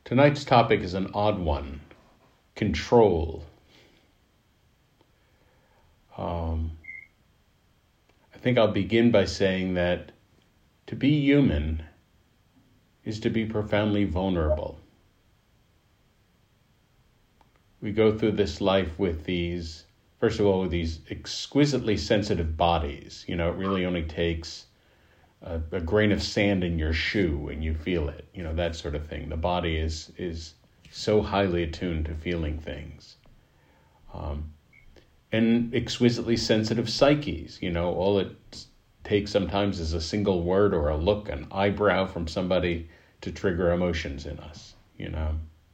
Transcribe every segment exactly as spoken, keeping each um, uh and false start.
Tonight's topic is an odd one, control. Um, I think I'll begin by saying that to be human is to be profoundly vulnerable. We go through this life with these, first of all, with these exquisitely sensitive bodies. You know, it really only takes a, a grain of sand in your shoe and you feel it, you know, that sort of thing. The body is is so highly attuned to feeling things. Um, and exquisitely sensitive psyches, you know, all it takes sometimes is a single word or a look, an eyebrow from somebody to trigger emotions in us, you know.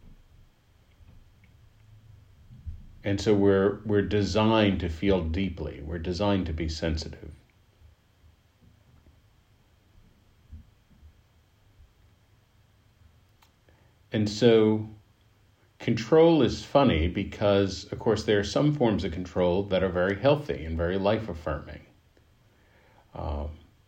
And so we're we're designed to feel deeply. We're designed to be sensitive. And so control is funny because, of course, there are some forms of control that are very healthy and very life-affirming. Um,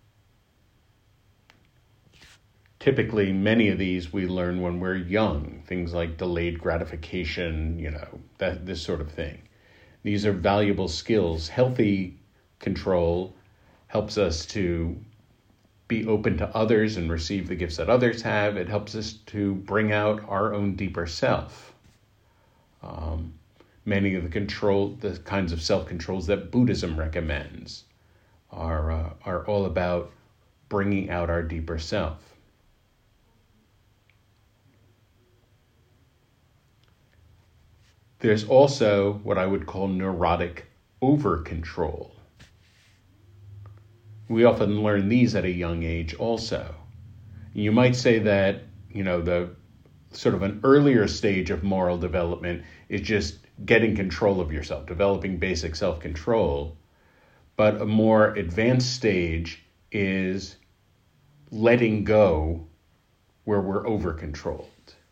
typically, many of these we learn when we're young, things like delayed gratification, you know, that this sort of thing. These are valuable skills. Healthy control helps us to be open to others and receive the gifts that others have. It helps us to bring out our own deeper self. Um, many of the control, the kinds of self-controls that Buddhism recommends are uh, are all about bringing out our deeper self. There's also what I would call neurotic over-control. We often learn these at a young age also. You might say that, you know, the sort of an earlier stage of moral development is just getting control of yourself, developing basic self-control. But a more advanced stage is letting go where we're over-controlled.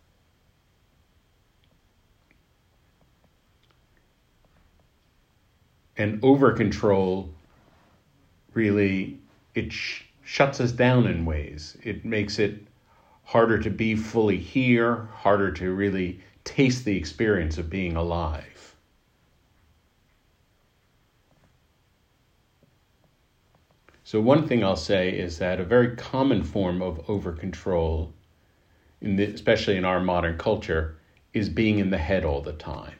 And over-control really, it sh- shuts us down in ways. It makes it harder to be fully here, harder to really taste the experience of being alive. So one thing I'll say is that a very common form of over-control, in the, especially in our modern culture, is being in the head all the time.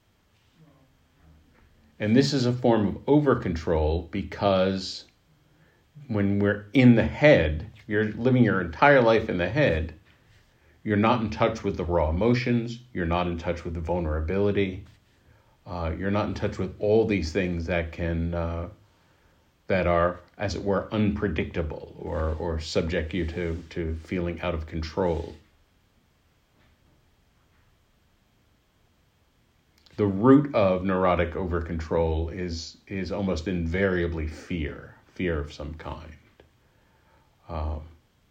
And this is a form of over-control because when we're in the head, you're living your entire life in the head, you're not in touch with the raw emotions, you're not in touch with the vulnerability, uh, you're not in touch with all these things that can, uh, that are, as it were, unpredictable or, or subject you to, to feeling out of control. The root of neurotic over-control is is almost invariably fear, fear of some kind. Um,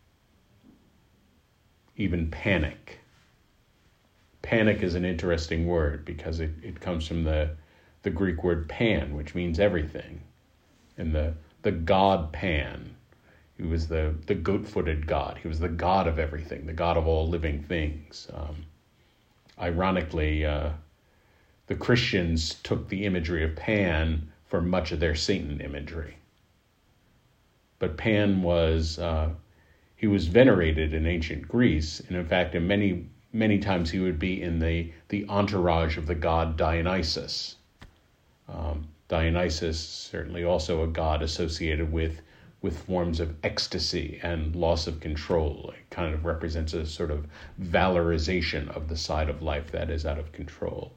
even panic. Panic is an interesting word because it, it comes from the, the Greek word pan, which means everything. And the, the god Pan, he was the, the goat-footed god. He was the god of everything, the god of all living things. Um, ironically, uh, the Christians took the imagery of Pan for much of their Satan imagery. But Pan was, uh, he was venerated in ancient Greece, and in fact, in many, many times he would be in the, the entourage of the god Dionysus. Um, Dionysus, certainly also a god associated with, with forms of ecstasy and loss of control. It kind of represents a sort of valorization of the side of life that is out of control.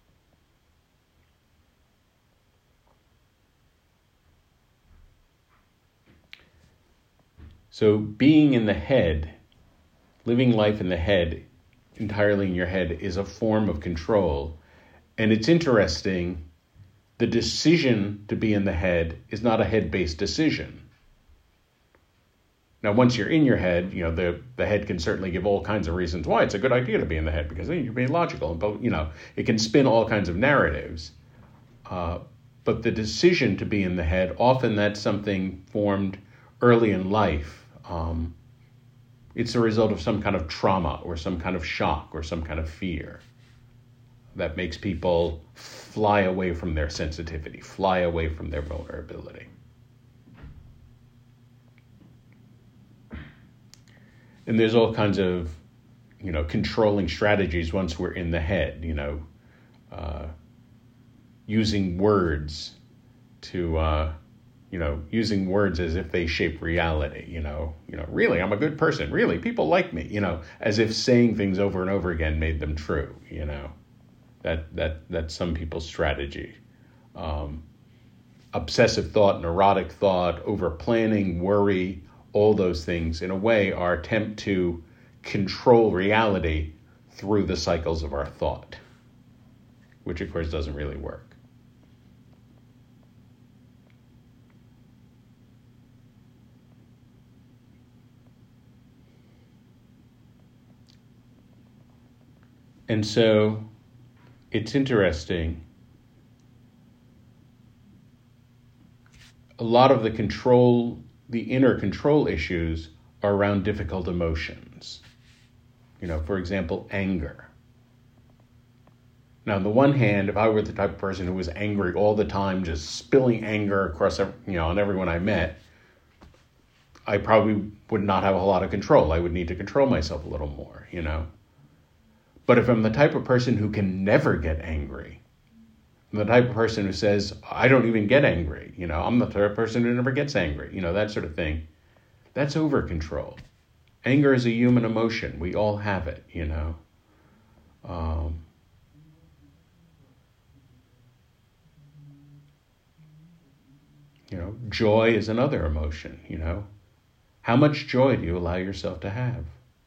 So being in the head, living life in the head, entirely in your head, is a form of control. And it's interesting, the decision to be in the head is not a head-based decision. Now, once you're in your head, you know, the, the head can certainly give all kinds of reasons why it's a good idea to be in the head, because then you're being logical. But, you know, it can spin all kinds of narratives. Uh, but the decision to be in the head, often that's something formed early in life. Um, it's a result of some kind of trauma or some kind of shock or some kind of fear that makes people fly away from their sensitivity, fly away from their vulnerability. And there's all kinds of, you know, controlling strategies once we're in the head, you know, uh, using words to, uh, you know, using words as if they shape reality, you know, you know, really, I'm a good person. Really, people like me, you know, as if saying things over and over again made them true, you know, that, that, that's some people's strategy. Um, obsessive thought, neurotic thought, over planning, worry, all those things in a way are attempt to control reality through the cycles of our thought, which of course doesn't really work. And so it's interesting. A lot of the control, the inner control issues are around difficult emotions. You know, for example, anger. Now, on the one hand, if I were the type of person who was angry all the time, just spilling anger across, you know, on everyone I met, I probably would not have a whole lot of control. I would need to control myself a little more, you know. But if I'm the type of person who can never get angry, I'm the type of person who says, I don't even get angry, you know, I'm the type of person who never gets angry, you know, that sort of thing, that's over control. Anger is a human emotion. We all have it, you know. Um, you know, joy is another emotion, you know. How much joy do you allow yourself to have?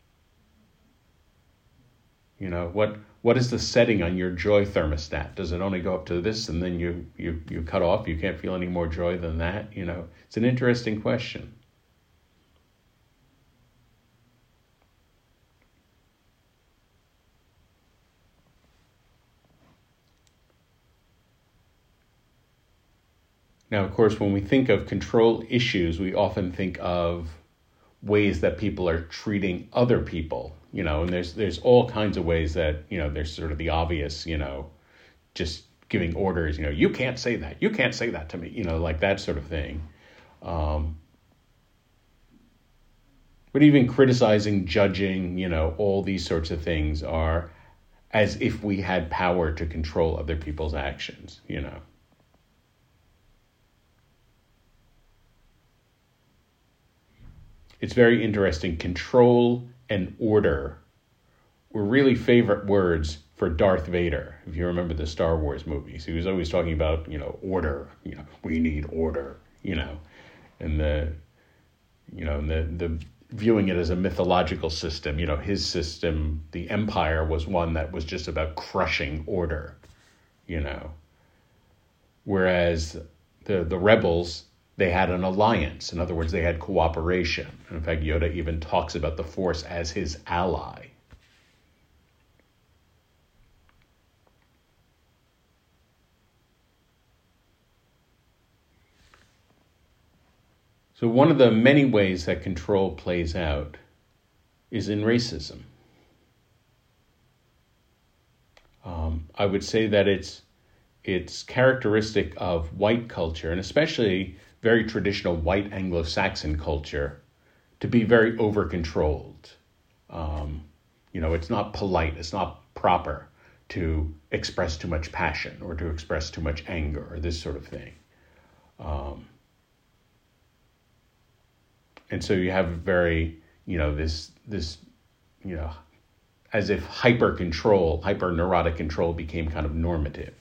You know, what what is the setting on your joy thermostat? Does it only go up to this and then you, you, you cut off? You can't feel any more joy than that? You know, it's an interesting question. Now, of course, when we think of control issues, we often think of ways that people are treating other people, you know, and there's there's all kinds of ways that, you know, there's sort of the obvious, you know, just giving orders, you know, you can't say that, you can't say that to me, you know, like that sort of thing. Um, but even criticizing, judging, you know, all these sorts of things are as if we had power to control other people's actions, you know. It's very interesting. Control and order were really favorite words for Darth Vader. If you remember the Star Wars movies, he was always talking about, you know, order, you know, we need order, you know, and the, you know, the, the viewing it as a mythological system, you know, his system, the Empire was one that was just about crushing order, you know, whereas the, the rebels, they had an alliance. In other words, they had cooperation. And in fact, Yoda even talks about the Force as his ally. So one of the many ways that control plays out is in racism. Um, I would say that it's it's characteristic of white culture, and especially very traditional white Anglo-Saxon culture, to be very over-controlled. Um, you know, it's not polite, it's not proper to express too much passion or to express too much anger or this sort of thing. Um, and so you have very, you know, this, this, you know, as if hyper-control, hyper-neurotic control became kind of normative.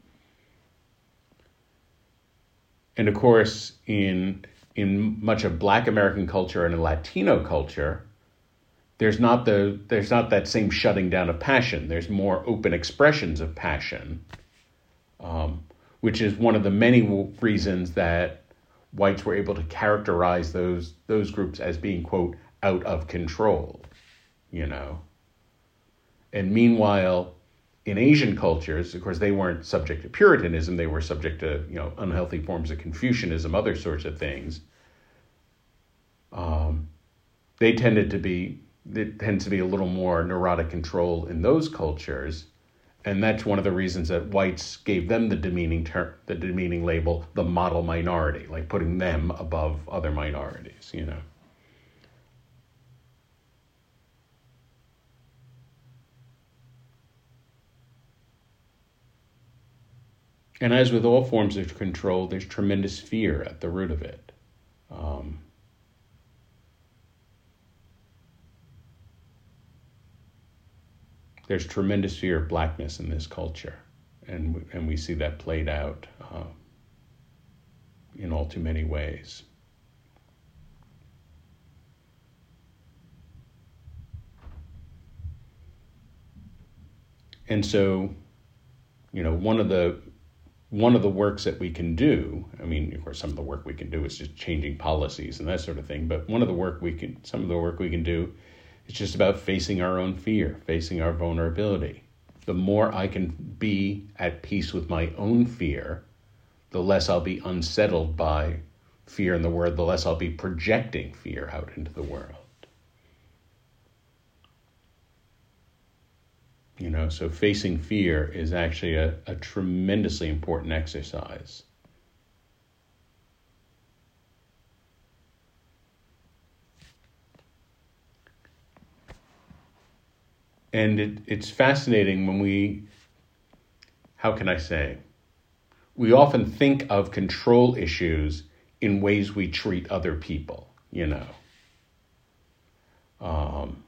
And of course, in in much of Black American culture and in Latino culture, there's not the there's not that same shutting down of passion. There's more open expressions of passion, um, which is one of the many reasons that whites were able to characterize those those groups as being, quote, out of control, you know. And meanwhile, in Asian cultures, of course, they weren't subject to Puritanism. They were subject to, you know, unhealthy forms of Confucianism, other sorts of things. Um, they tended to be, it tends to be a little more neurotic control in those cultures. And that's one of the reasons that whites gave them the demeaning term, the demeaning label, the model minority, like putting them above other minorities, you know. And as with all forms of control, there's tremendous fear at the root of it. Um, there's tremendous fear of blackness in this culture, and and we see that played out uh, in all too many ways. And so, you know, one of the one of the works that we can do, I mean, of course, some of the work we can do is just changing policies and that sort of thing, but one of the work we can, some of the work we can do is just about facing our own fear, facing our vulnerability. The more I can be at peace with my own fear, the less I'll be unsettled by fear in the world, the less I'll be projecting fear out into the world. You know, so facing fear is actually a, a tremendously important exercise. And it, it's fascinating when we, how can I say, we often think of control issues in ways we treat other people, you know. Um,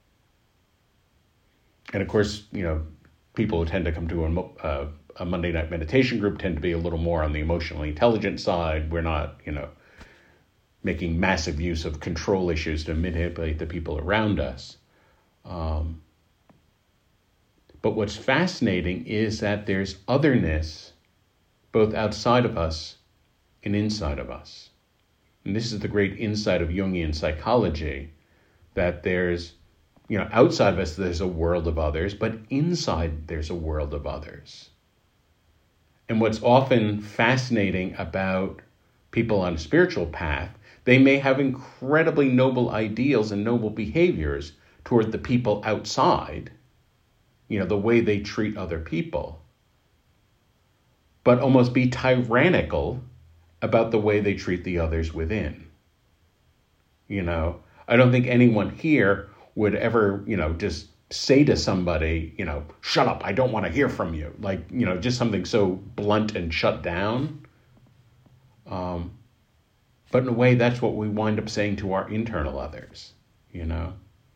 And of course, you know, people who tend to come to a, uh, a Monday night meditation group tend to be a little more on the emotionally intelligent side. We're not, you know, making massive use of control issues to manipulate the people around us. Um, but what's fascinating is that there's otherness both outside of us and inside of us. And this is the great insight of Jungian psychology, that there's, you know, outside of us, there's a world of others, but inside there's a world of others. And what's often fascinating about people on a spiritual path, they may have incredibly noble ideals and noble behaviors toward the people outside, you know, the way they treat other people, but almost be tyrannical about the way they treat the others within. You know, I don't think anyone here would ever, you know, just say to somebody, you know, shut up, I don't want to hear from you. Like, you know, just something so blunt and shut down. Um, but in a way, that's what we wind up saying to our internal others, you know.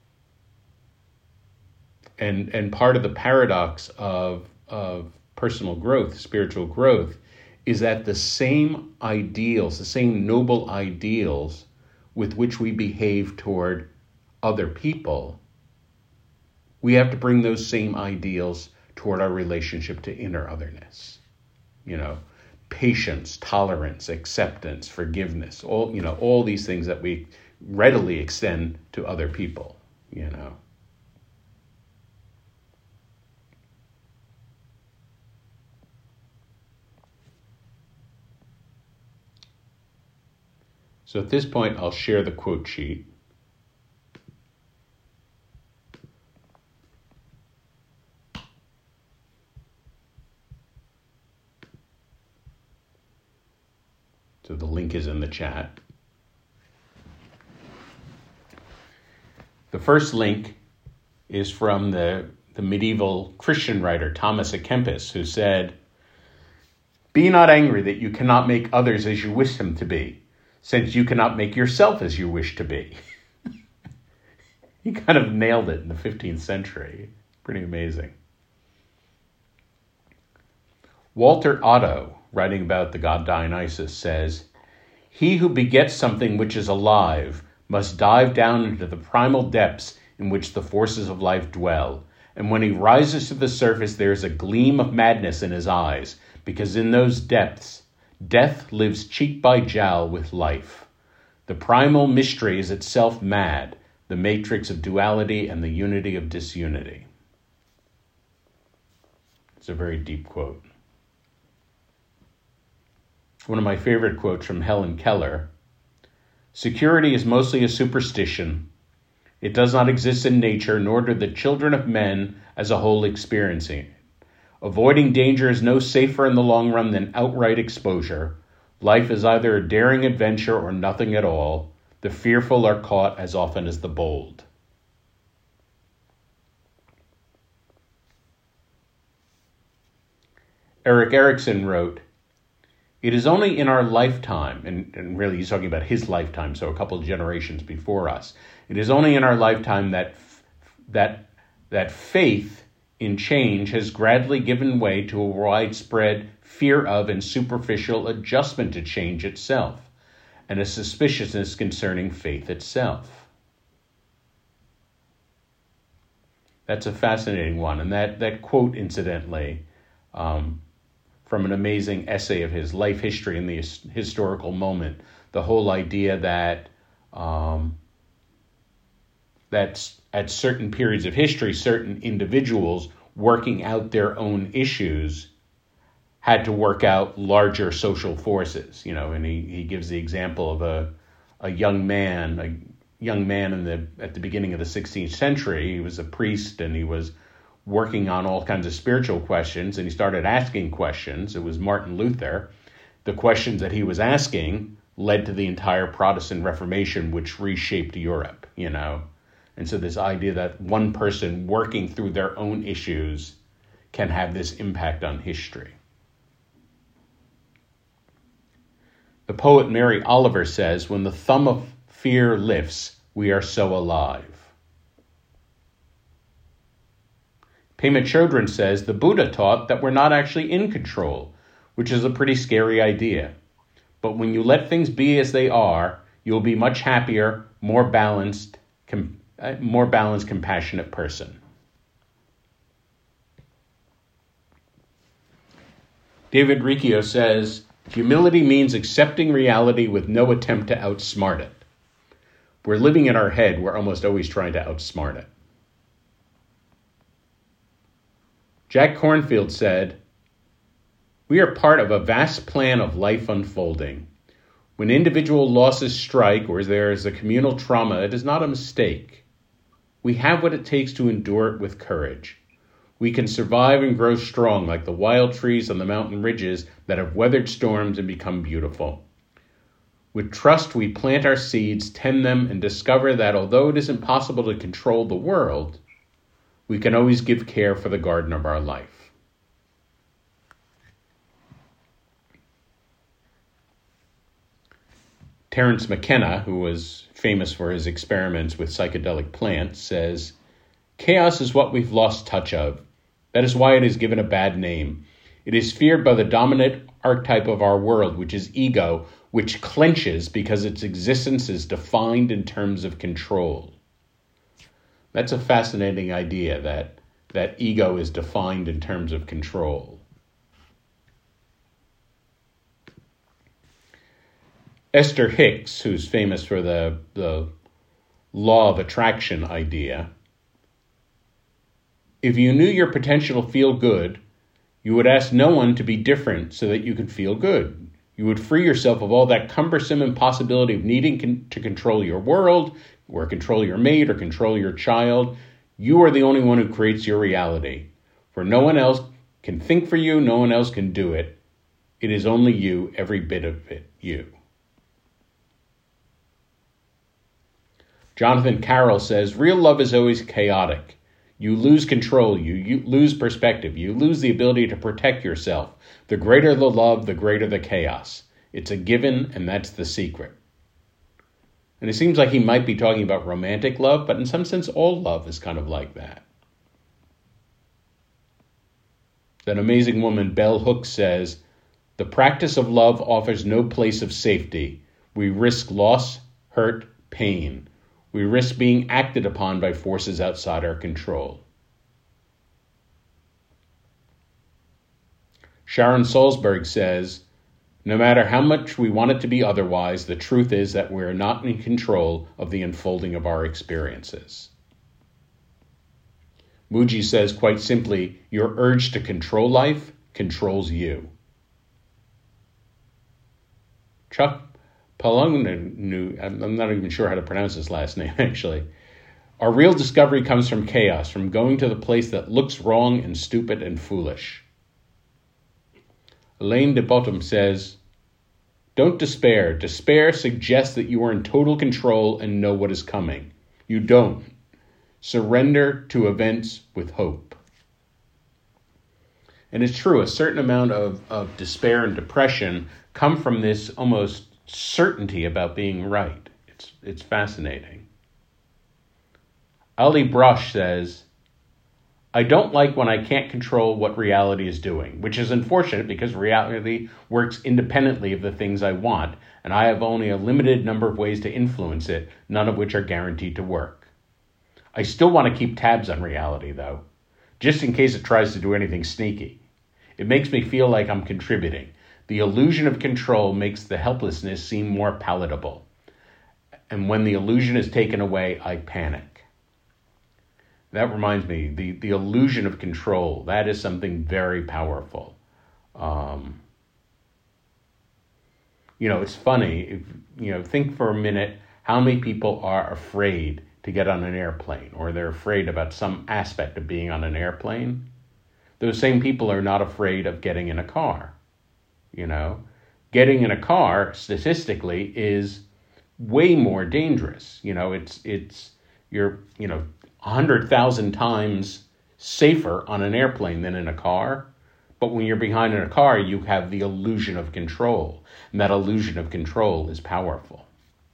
And and part of the paradox of of personal growth, spiritual growth, is that the same ideals, the same noble ideals with which we behave toward other people, we have to bring those same ideals toward our relationship to inner otherness. You know, patience, tolerance, acceptance, forgiveness, all, you know, all these things that we readily extend to other people, you know. So at this point, I'll share the quote sheet. So the link is in the chat. The first link is from the, the medieval Christian writer Thomas à Kempis, who said, "Be not angry that you cannot make others as you wish them to be, since you cannot make yourself as you wish to be." He kind of nailed it in the fifteenth century. Pretty amazing. Walter Otto, writing about the god Dionysus, says, "He who begets something which is alive must dive down into the primal depths in which the forces of life dwell, and when he rises to the surface there is a gleam of madness in his eyes, because in those depths death lives cheek by jowl with life. The primal mystery is itself mad, the matrix of duality and the unity of disunity." It's a very deep quote. One of my favorite quotes from Helen Keller: "Security is mostly a superstition, It does not exist in nature, nor do the children of men as a whole experiencing it. Avoiding danger is no safer in the long run than outright exposure. Life is either a daring adventure or nothing at all. The fearful are caught as often as the bold. Erik Erikson wrote, "It is only in our lifetime," and, and really he's talking about his lifetime, so a couple of generations before us. It is only in our lifetime that that that faith in change has gradually given way to a widespread fear of and superficial adjustment to change itself, and a suspiciousness concerning faith itself. That's a fascinating one, and that, that quote, incidentally, um, from an amazing essay of his, Life History in the Historical Moment, the whole idea that um, that at certain periods of history, certain individuals working out their own issues had to work out larger social forces, you know, and he, he gives the example of a a young man, a young man in the at the beginning of the sixteenth century. He was a priest and he was working on all kinds of spiritual questions, and he started asking questions. It was Martin Luther. The questions that he was asking led to the entire Protestant Reformation, which reshaped Europe, you know. And so this idea that one person working through their own issues can have this impact on history. The poet Mary Oliver says, "When the thumb of fear lifts, we are so alive." Pema Chodron says, "The Buddha taught that we're not actually in control, which is a pretty scary idea. But when you let things be as they are, you'll be much happier, more balanced, com- more balanced, compassionate person." David Riccio says, "Humility means accepting reality with no attempt to outsmart it. We're living in our head, we're almost always trying to outsmart it." Jack Kornfield said, "We are part of a vast plan of life unfolding. When individual losses strike or there is a communal trauma, it is not a mistake. We have what it takes to endure it with courage. We can survive and grow strong like the wild trees on the mountain ridges that have weathered storms and become beautiful. With trust, we plant our seeds, tend them, and discover that although it isn't possible to control the world, we can always give care for the garden of our life." Terence McKenna, who was famous for his experiments with psychedelic plants, says, "Chaos is what we've lost touch of. That is why it is given a bad name. It is feared by the dominant archetype of our world, which is ego, which clenches because its existence is defined in terms of control." That's a fascinating idea, that, that ego is defined in terms of control. Esther Hicks, who's famous for the, the law of attraction idea, "If you knew your potential to feel good, you would ask no one to be different so that you could feel good. You would free yourself of all that cumbersome impossibility of needing con- to control your world, or control your mate, or control your child. You are the only one who creates your reality. For no one else can think for you, no one else can do it. It is only you, every bit of it, you." Jonathan Carroll says, "Real love is always chaotic. You lose control, you, you lose perspective, you lose the ability to protect yourself. The greater the love, the greater the chaos. It's a given, and that's the secret." And it seems like he might be talking about romantic love, but in some sense, all love is kind of like that. That amazing woman, Bell Hooks, says, "The practice of love offers no place of safety. We risk loss, hurt, pain. We risk being acted upon by forces outside our control." Sharon Salzberg says, "No matter how much we want it to be otherwise, the truth is that we are not in control of the unfolding of our experiences." Mooji says, quite simply, "Your urge to control life controls you." Chuck Palahniuk, I'm not even sure how to pronounce his last name, actually, Our real discovery comes from chaos, from going to the place that looks wrong and stupid and foolish. Elaine de Botton says, don't despair. Despair suggests that you are in total control and know what is coming. You don't. Surrender to events with hope. And it's true, a certain amount of, of despair and depression come from this almost certainty about being right. It's, it's fascinating. Ali Brosh says, I don't like when I can't control what reality is doing, which is unfortunate because reality works independently of the things I want, and I have only a limited number of ways to influence it, none of which are guaranteed to work. I still want to keep tabs on reality, though, just in case it tries to do anything sneaky. It makes me feel like I'm contributing. The illusion of control makes the helplessness seem more palatable. And when the illusion is taken away, I panic. That reminds me, the, the illusion of control, that is something very powerful. Um, you know, it's funny, if, you know, think for a minute how many people are afraid to get on an airplane, or they're afraid about some aspect of being on an airplane. Those same people are not afraid of getting in a car. You know, getting in a car statistically is way more dangerous. You know, it's, it's, you're, you know, one hundred thousand times safer on an airplane than in a car. But when you're behind in a car, you have the illusion of control. And that illusion of control is powerful.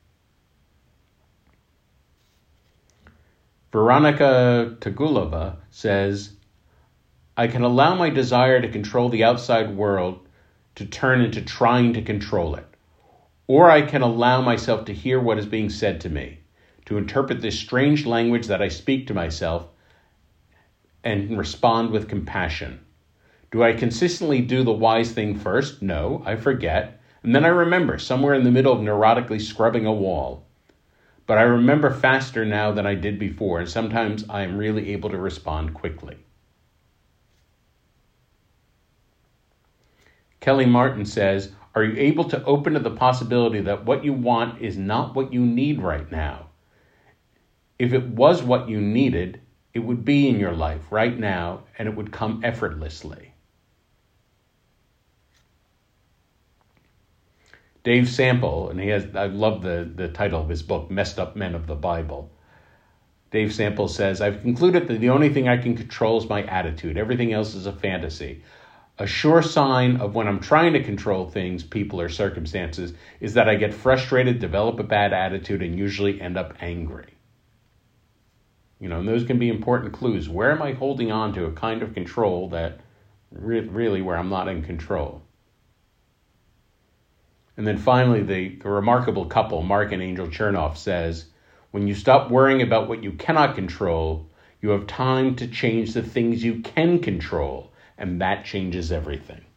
Veronica Tagulova says, I can allow my desire to control the outside world to turn into trying to control it. Or I can allow myself to hear what is being said to me, to interpret this strange language that I speak to myself and respond with compassion. Do I consistently do the wise thing first? No, I forget. And then I remember, somewhere in the middle of neurotically scrubbing a wall. But I remember faster now than I did before, and sometimes I am really able to respond quickly. Kelly Martin says, are you able to open to the possibility that what you want is not what you need right now? If it was what you needed, it would be in your life right now, and it would come effortlessly. Dave Sample, and he has, I love the, the title of his book, Messed Up Men of the Bible. Dave Sample says, I've concluded that the only thing I can control is my attitude. Everything else is a fantasy. A sure sign of when I'm trying to control things, people, or circumstances is that I get frustrated, develop a bad attitude, and usually end up angry. You know, and those can be important clues. Where am I holding on to a kind of control that re- really where I'm not in control? And then finally, the, the remarkable couple, Mark and Angel Chernoff, says, when you stop worrying about what you cannot control, you have time to change the things you can control, and that changes everything.